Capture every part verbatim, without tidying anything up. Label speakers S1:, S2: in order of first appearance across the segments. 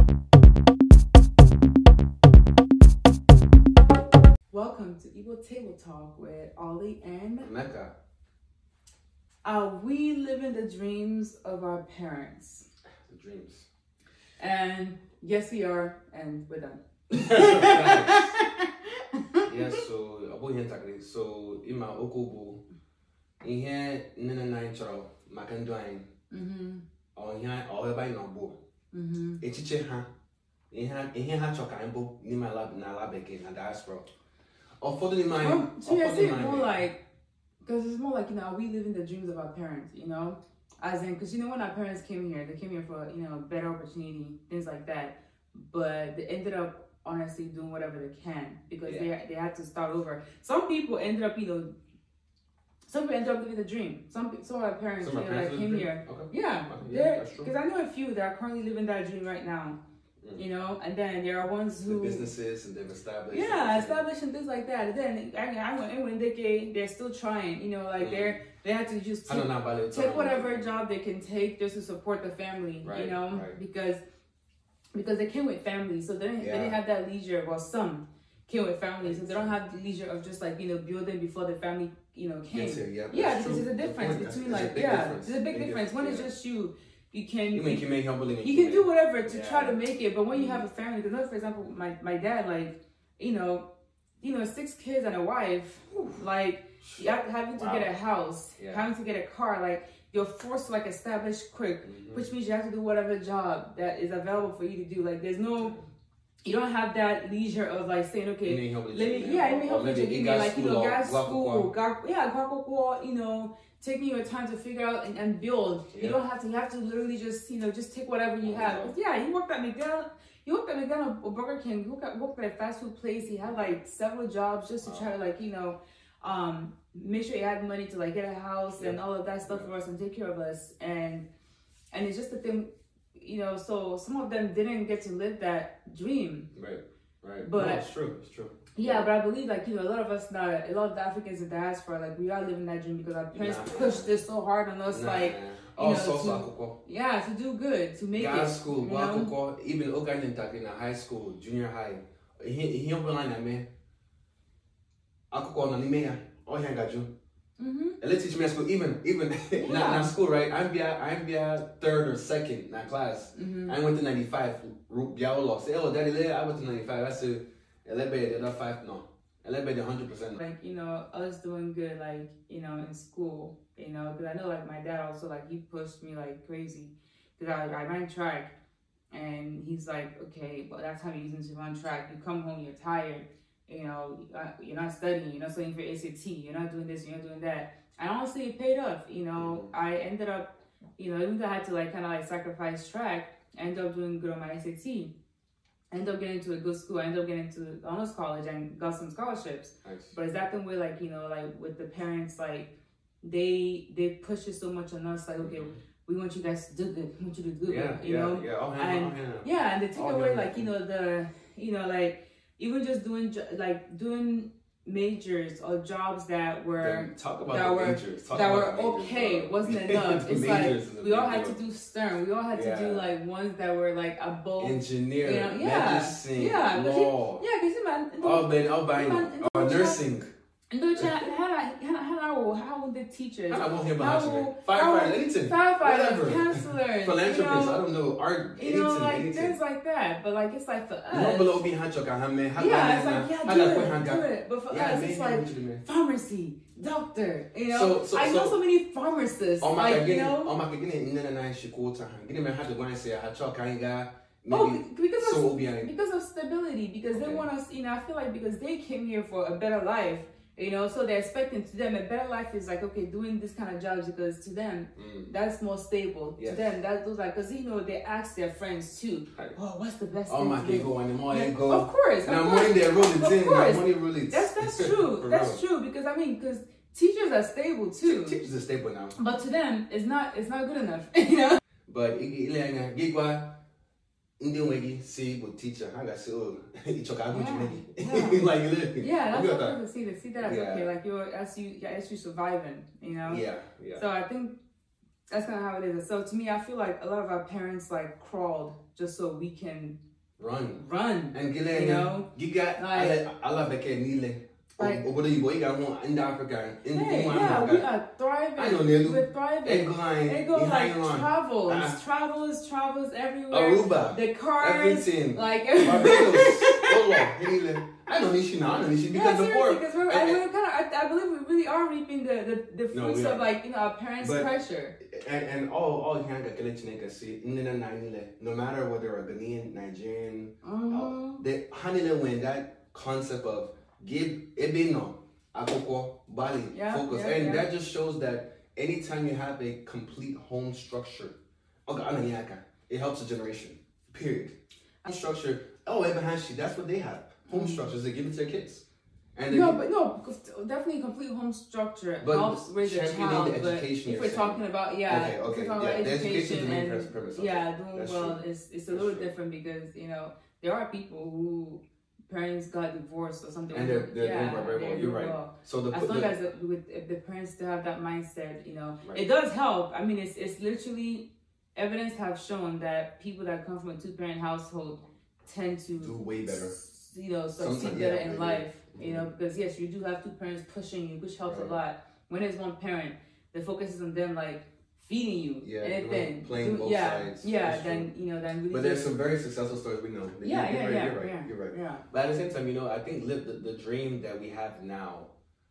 S1: Welcome to Igbo Table Talk with Ollie and
S2: Mecca.
S1: Uh, we live in the dreams of our parents.
S2: The dreams.
S1: And yes, we are, and we're done.
S2: Yes, so abo here takri. So ima okobo ihe nene na intro makando ayin. Mhm. O here o eba ina bo. Mhm. Echiche ha ihe ihe ha choka imbo ni my lab na lab again na diaspora. Or for the mind.
S1: Um, so yeah, see, more like, because it's more like, you know, we live in the dreams of our parents, you know, as in, because, you know, when our parents came here, they came here for, you know, better opportunity, things like that. But they ended up honestly doing whatever they can because yeah. they they had to start over. Some people ended up, you know, some people ended up living the dream. Some some of our parents, some you know, that came here. Okay. Yeah, yeah, because I know a few that are currently living that dream right now. You know, and then there are ones who
S2: the businesses and they've established.
S1: Yeah, established and things like that. And then I, I went in when they they're still trying. You know, like mm. they're they have to just take, take whatever job they can take just to support the family. Right, you know, right. because because they came with families, so they didn't, yeah. they didn't have that leisure. Well, some came with families, so they don't have the leisure of just like you know building before the family you know came. Here, yeah, yeah, because true. There's a difference between like yeah, difference. There's a big, big difference. difference. One yeah. is just you. You can
S2: you, make, you, make humble
S1: you can do whatever to yeah. try to make it, but when you have a family, because for example, my, my dad, like, you know, you know, six kids and a wife, like, having to wow. get a house, yeah. having to get a car, like, you're forced to, like, establish quick, mm-hmm. which means you have to do whatever job that is available for you to do. Like, there's no, you don't have that leisure of, like, saying, okay, let me, yeah, let me help you, give me, like, you know, gas school, yeah, you know, taking your time to figure out and, and build. Yeah. You don't have to, you have to literally just, you know, just take whatever you have. Yeah, he worked at McDonald's, he worked at McDonald's or Burger King, he worked at, worked at a fast food place. He had like several jobs just to wow. try to like, you know, um, make sure he had money to like get a house yeah. and all of that stuff yeah. for us and take care of us. And, and it's just the thing, you know, so some of them didn't get to live that dream.
S2: Right, right.
S1: But
S2: no, it's true, it's true.
S1: Yeah, but I believe, like, you know, a lot of us now, a lot of the Africans in diaspora, like, we are living that dream because our parents nah, pushed this so hard on us, nah, like, nah. you
S2: oh,
S1: know,
S2: so,
S1: to,
S2: so,
S1: yeah, to do good, to make
S2: Gas
S1: it.
S2: school,
S1: you know?
S2: even Oganintag in high school, junior high, he he online na me. Akoko na nimeya, oh he ngaju. Mhm. Let's teach me at school, even even yeah. na, na school, right? I'm be I'm be third or second na class. Mm-hmm. I went to ninety-five. Biao lost. Say, oh, daddy, I went to ninety-five. I said. Elebe, the other five, no. Elebe, the hundred percent.
S1: Like, you know, us doing good, like, you know, in school, you know, because I know, like, my dad also, like, he pushed me like crazy. Because I, I ran track, and he's like, okay, well, that's how you using to run track. You come home, you're tired, you know, you're not studying, you're not studying for A C T, you're not doing this, you're not doing that. And honestly, it paid off, you know. Mm-hmm. I ended up, you know, even though I had to, like, kind of, like, sacrifice track, I ended up doing good on my A C T. I ended up getting into a good school. I ended up getting into honors college and got some scholarships. Nice. But it's that thing where, like, you know, like with the parents, like they they push it so much on us, like, okay, mm-hmm. we want you guys to do good. We want you to do
S2: yeah,
S1: good. You
S2: yeah,
S1: know?
S2: Yeah, all hand,
S1: and
S2: all hand.
S1: yeah, and they take all away, like, you know, the, you know, like even just doing like doing majors or jobs that were
S2: talk about
S1: that were
S2: majors. Talk
S1: that
S2: about
S1: were
S2: majors,
S1: okay
S2: bro.
S1: wasn't enough. It's like we all had to do STEM. We all had yeah. to do like ones that were like above
S2: engineering, you know?
S1: yeah,
S2: medicine,
S1: yeah,
S2: law.
S1: You, yeah, because you man,
S2: oh man, oh man, oh nursing.
S1: And don't how how how would the teachers?
S2: I won't hear about firefighters, anything,
S1: firefighters, counselors,
S2: philanthropists.
S1: You know,
S2: I don't know art,
S1: you know,
S2: anything,
S1: like
S2: anything.
S1: things like that. But like it's like for us,
S2: yeah, it's like yeah,
S1: do it, do it. But for yeah, us, it's like pharmacy, doctor. You know, so, so, I know so, so many pharmacists.
S2: Oh my
S1: like,
S2: God,
S1: you know,
S2: oh my God, getting in and out she quarter. Getting me had to go and say I talk I got.
S1: Oh, because
S2: so
S1: of because of stability. Because okay. they want us. You know, I feel like because they came here for a better life. You know, so they're expecting to them a better life is like, okay, doing this kind of jobs because to them, mm. that's more stable. Yes. To them, that those like, because, you know, they ask their friends too, right. oh, what's the best
S2: oh,
S1: thing
S2: my
S1: to
S2: go and the more
S1: yeah.
S2: they go.
S1: Of course.
S2: Now,
S1: of
S2: money they're rolling
S1: in.
S2: Now, money rolling.
S1: That's, that's true. That's true. Because, I mean, because teachers are stable too.
S2: Teachers are stable now.
S1: But to them, it's not, it's not good enough, you know?
S2: But, Gigwa, Indian way see with teacher, I got so each other
S1: yeah.
S2: like literally.
S1: Yeah, that's what I see. To see that as yeah. okay, like you're as you yeah, as you surviving, you know.
S2: Yeah, yeah.
S1: So I think that's kind of how it is. So to me, I feel like a lot of our parents like crawled just so we can
S2: run,
S1: run.
S2: And you
S1: know,
S2: you got like, I love that kid kneeling. Like, oh, you go, you got one in Africa, in
S1: hey,
S2: in
S1: yeah,
S2: Africa.
S1: we are thriving.
S2: I know they do.
S1: We're thriving.
S2: They go like,
S1: they go like travels,
S2: uh,
S1: travels, travels everywhere.
S2: Aruba,
S1: the cars,
S2: everything,
S1: like
S2: Barbados. I know Nishi now. I know Nishi because
S1: yeah,
S2: before.
S1: Because we're, I, we're kind of, I, I believe we really are reaping the the, the fruits no, of like you know our parents' but, pressure.
S2: And and all all Hanga Kalechnika see no matter whether a Ghanaian, Nigerian, mm-hmm. the Hanile when that concept of give ebino. Akoko, Bali, yeah, focus. Yeah, and yeah. that just shows that anytime you have a complete home structure, it helps a generation. Period. Home structure, oh, Ebahashi, that's what they have. Home mm-hmm. structures, they give it to their kids. And
S1: no, but no, definitely complete home structure
S2: but
S1: helps raise a child.
S2: The education
S1: but if we're talking about, yeah,
S2: okay, okay.
S1: if we're talking
S2: yeah,
S1: about
S2: the
S1: education,
S2: and,
S1: and,
S2: premise,
S1: yeah, doing
S2: that's
S1: well,
S2: true.
S1: it's, it's a
S2: that's
S1: little
S2: true.
S1: different because, you know, there are people who parents got divorced or something.
S2: And they're, they're
S1: yeah,
S2: doing very well. You're right.
S1: Well.
S2: So the,
S1: as long
S2: the,
S1: as the, with, if the parents still have that mindset, you know,
S2: right.
S1: it does help. I mean, it's it's literally evidence have shown that people that come from a two parent household tend to
S2: do way better.
S1: You know, succeed better yeah, in maybe. life. Mm-hmm. You know, because yes, you do have two parents pushing you, which helps right. a lot. When there's one parent, the focus is on them like feeding you,
S2: yeah,
S1: and then
S2: playing both
S1: yeah,
S2: sides.
S1: Yeah, That's then true. you know, then really.
S2: But there's some very successful stories we know.
S1: Yeah,
S2: you're,
S1: yeah,
S2: you're
S1: yeah,
S2: right, you're right.
S1: Yeah,
S2: you're right.
S1: Yeah.
S2: But at the same time, you know, I think live the, the dream that we have now.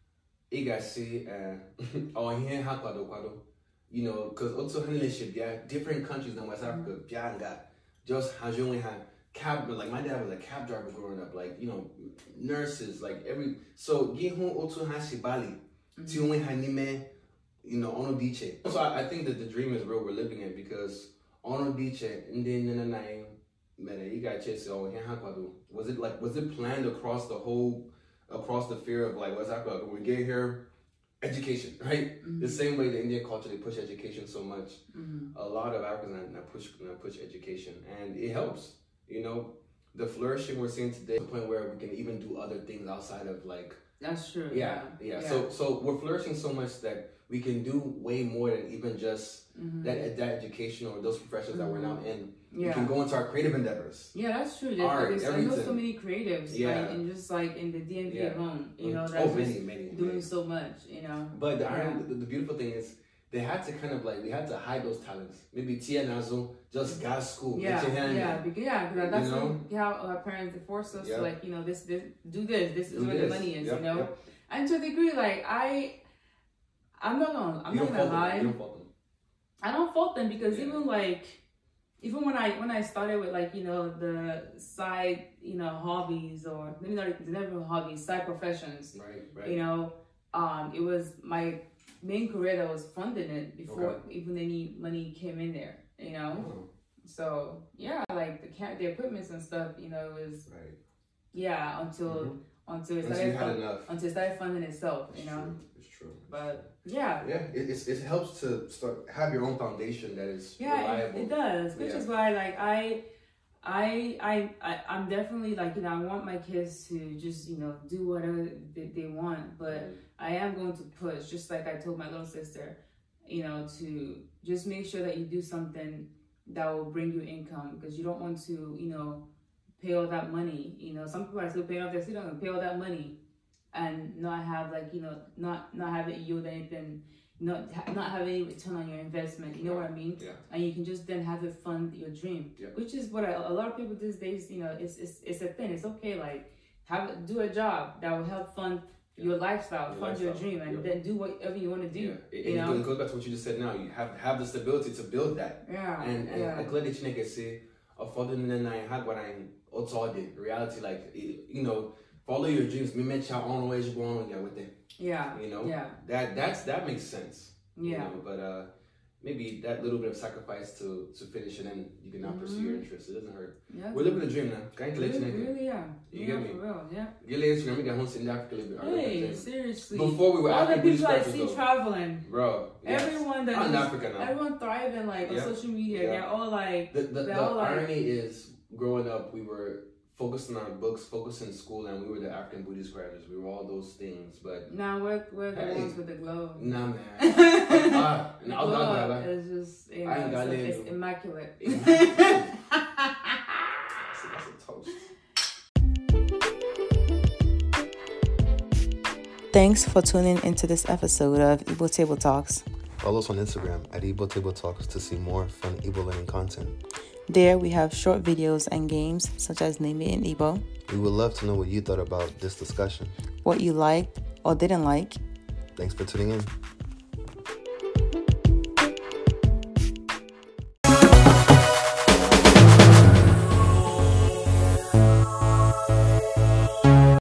S2: Igasi, uh, or here hakwado kwado, you know, because also handlership, yeah, different countries in West Africa, Bianga, just has you only had cab, like my dad was a cab driver growing up, like you know, nurses, like every so gihun also has Bali, tiunwe hanime. You know, Ono Diche. So I, I think that the dream is real. We're living it because Ono Diche, and then you got chase. Was it like was it planned across the whole, across the fear of like what's happening? When we get here, education, right? Mm-hmm. The same way the Indian culture they push education so much. Mm-hmm. A lot of Africans now push now push education, and it helps. You know, the flourishing we're seeing today to the point where we can even do other things outside of like.
S1: That's true.
S2: Yeah, yeah. yeah. So so we're flourishing so much that we can do way more than even just mm-hmm. that that education or those professions mm-hmm. that we're now in. Yeah. We can go into our creative endeavors.
S1: Yeah, that's true. There's,
S2: Art,
S1: there's, I know so many creatives,
S2: yeah.
S1: like, and just like in the D M V
S2: yeah.
S1: alone, you know,
S2: oh,
S1: that's
S2: many, many,
S1: doing
S2: many.
S1: so much, you know.
S2: But the,
S1: yeah.
S2: iron, the, the beautiful thing is they had to kind of like, we had to hide those talents. Maybe Tia Nazo just got school.
S1: Yeah, yeah, because, yeah, because that's
S2: you know?
S1: how our parents forced us
S2: yep.
S1: to like, you know, this, this, do this, this is
S2: do
S1: where
S2: this.
S1: the money is,
S2: yep,
S1: you know.
S2: Yep.
S1: And to a degree, like I, I'm not gonna, I'm
S2: you
S1: not gonna lie.
S2: You don't fault them.
S1: I don't fault them because
S2: yeah.
S1: even like, even when I when I started with like you know the side you know hobbies or maybe not never hobbies side professions,
S2: right, right.
S1: You know, um, it was my main career that was funding it before
S2: okay.
S1: even any money came in there, you know.
S2: Oh.
S1: So yeah, like the ca- the equipments and stuff, you know, it was
S2: right.
S1: yeah until. Mm-hmm. Until it,
S2: until,
S1: started
S2: fund,
S1: until it started funding itself,
S2: it's
S1: you know.
S2: True. It's true.
S1: But yeah,
S2: yeah, it, it's, it helps to start have your own foundation that is
S1: yeah,
S2: reliable.
S1: It, it does, which yeah. is why like I, I, I, I, I'm definitely like you know I want my kids to just you know do whatever they, they want, but mm. I am going to push, just like I told my little sister, you know, to just make sure that you do something that will bring you income because you don't want to you know. pay all that money, you know. Some people are still paying off their student loan, pay all that money, and not have like you know, not not have it yield anything, not not have any return on your investment. You know what I mean?
S2: Yeah.
S1: And you can just then have it fund your dream,
S2: yeah.
S1: which is what I, a lot of people these days, you know, it's it's it's a thing. It's okay, like have it, do a job that will help fund yeah. your lifestyle, your fund lifestyle. your dream, and yeah. then do whatever you want to do.
S2: Yeah. It,
S1: you know?
S2: It goes back to what you just said. Now you have have the stability to build that.
S1: Yeah.
S2: And and
S1: yeah.
S2: I'm glad that you can say, affording the nine had what I. What's all the reality, like you know, follow your dreams. Me met your own ways you're going with it.
S1: Yeah,
S2: you know.
S1: Yeah,
S2: that that's that makes sense.
S1: Yeah,
S2: you know? But uh, maybe that little bit of sacrifice to to finish and then you can now mm-hmm. pursue your interests. It doesn't hurt. Yeah, we're living the dream now. Can't let you
S1: really, yeah.
S2: You
S1: yeah,
S2: get me?
S1: For real, yeah.
S2: Get later, you know, we got home in Africa.
S1: Hey, seriously.
S2: Before we were
S1: all the people I see
S2: though.
S1: traveling,
S2: bro. Yes.
S1: Everyone that
S2: I'm in
S1: is,
S2: Africa now.
S1: Everyone thriving like
S2: yep.
S1: on social media.
S2: Yep.
S1: They're all like
S2: the the, the
S1: all
S2: irony
S1: like,
S2: is growing up we were. Focused on our books, focused in school, and we were the African Buddhist graduates. We were all those things, but
S1: now nah, we're we're the
S2: hey,
S1: ones with the glow.
S2: Nah, man. ah,
S1: the glow is just you know, it's, it's immaculate.
S2: That's a toast.
S1: Thanks for tuning into this episode of Igbo Table Talks.
S2: Follow us on Instagram at Igbo Table Talks to see more fun Igbo learning content.
S1: There we have short videos and games such as Name It in Igbo.
S2: We would love to know what you thought about this discussion.
S1: What you liked or didn't like.
S2: Thanks for tuning in.